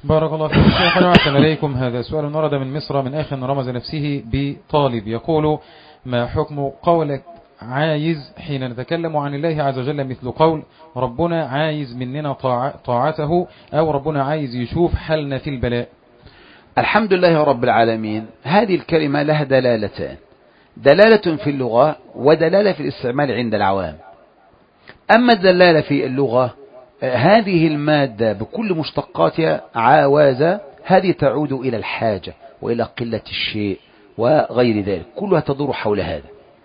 بارك الله فيك شيخنا وأحسن إليكم. هذا سؤال ورد من مصر من أخ رمز نفسه بطالب، يقول: ما حكم قولك عايز حين نتكلم عن الله عز وجل، مثل قول ربنا عايز مننا طاعته، أو ربنا عايز يشوف حالنا في البلاء؟ الحمد لله رب العالمين. هذه الكلمة لها دلالتان: دلالة في اللغة ودلالة في الاستعمال عند العوام. أما الدلالة في اللغة، هذه المادة بكل مشتقاتها عاوازة، هذه تعود إلى الحاجة وإلى قلة الشيء وغير ذلك، كلها تدور حول هذا.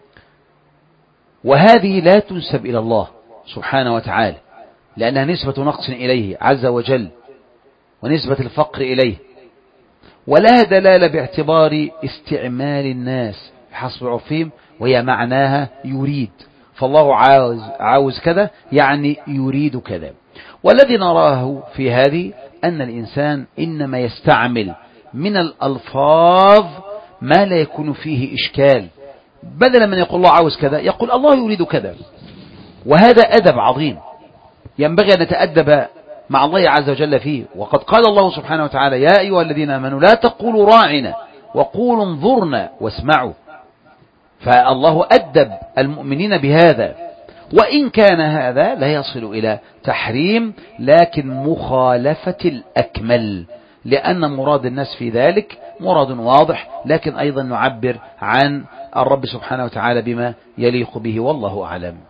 وهذه لا تنسب إلى الله سبحانه وتعالى، لأنها نسبة نقص إليه عز وجل ونسبة الفقر إليه، ولها دلالة باعتبار استعمال الناس بحسب عرفهم، وهي معناها يريد. فالله عاوز كذا يعني يريد كذا. والذي نراه في هذه أن الإنسان إنما يستعمل من الألفاظ ما لا يكون فيه إشكال، بدلا من يقول الله عاوز كذا يقول الله يريد كذا. وهذا أدب عظيم ينبغي أن نتأدب مع الله عز وجل فيه. وقد قال الله سبحانه وتعالى: يا أيها الذين آمنوا لا تقولوا راعنا وقولوا انظرنا واسمعوا. فالله أدب المؤمنين بهذا، وإن كان هذا لا يصل إلى تحريم، لكن مخالفة الأكمل، لأن مراد الناس في ذلك مراد واضح، لكن أيضا نعبر عن الرب سبحانه وتعالى بما يليق به، والله أعلم.